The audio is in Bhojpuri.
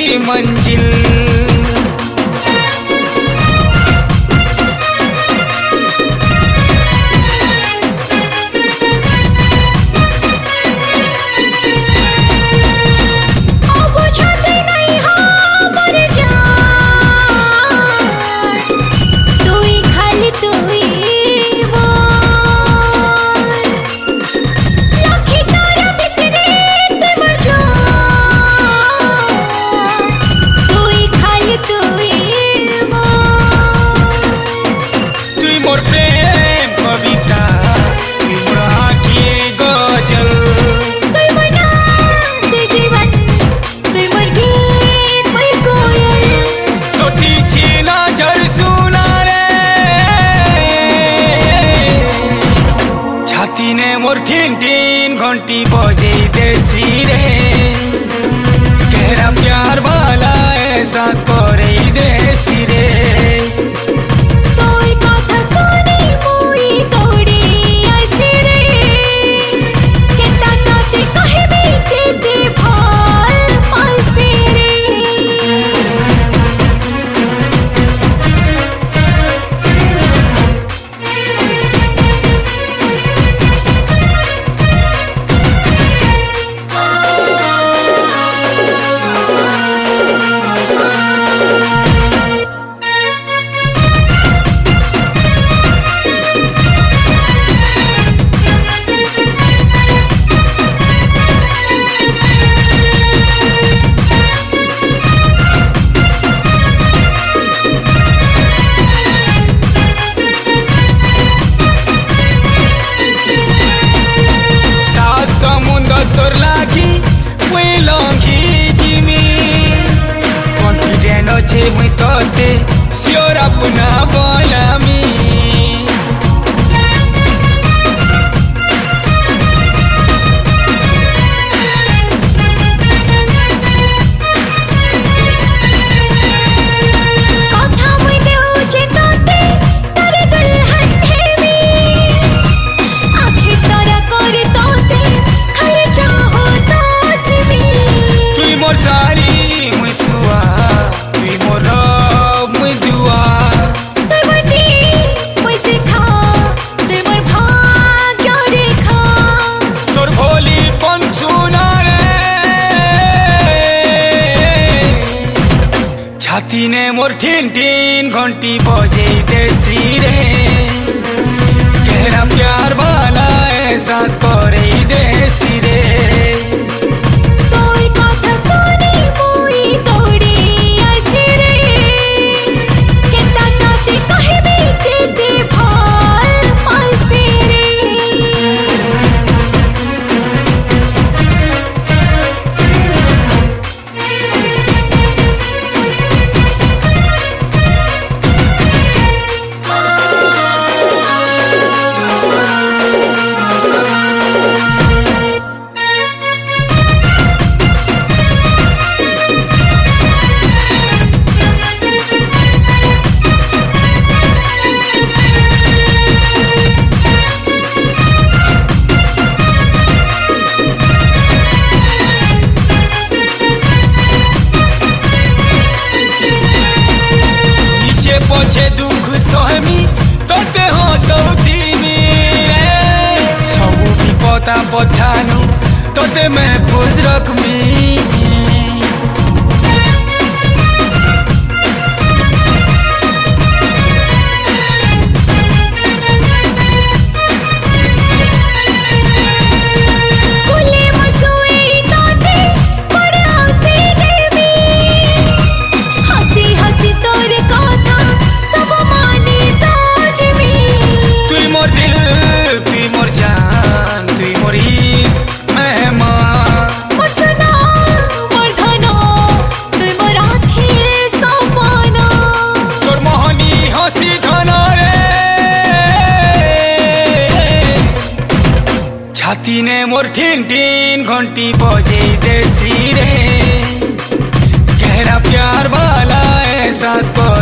मंजिल। मोर प्रेम कविता तुई मोर आँखी गजल, तुई मोर नाम तुई जीवन तुई मोर गीत मोर कोयल। तोती छीना जर सुना रे छाती ने मोर ठीन ठीन घंटी बजे देसी रे। गहरा प्यार वाला एहसास करे देसी रे। तोर लागी मुई लंघी जिमी कॉन्फिडेंट अच्छे मुई तोते सियोर अपना बोलामी। मोर सारी मुई सुआ तुई मोर रब मुई दुआ, तुई मोर दी मुई सिखा तुई मोर भाग्य रेखा। तोर भोली पन सुना रे छाती ने मोर ठीन ठीन घंटी बजे देसी रे। गहरा प्यार वाला एहसास करे देसी रे। पछे दुख सहमी तोते हसौतीनी सब विपदा बधानु तोते महफूज रखमी। मोर दिल तुई मोर जान तुई मोर इश्क मेहमान, मोर सुना मोर धना तुई मोर आँखिर सपना। तोर मोहनी हंसी धना रे छाती ने मोर ठीन ठीन घंटी बजे देसी रे। गहरा प्यार वाला एहसास को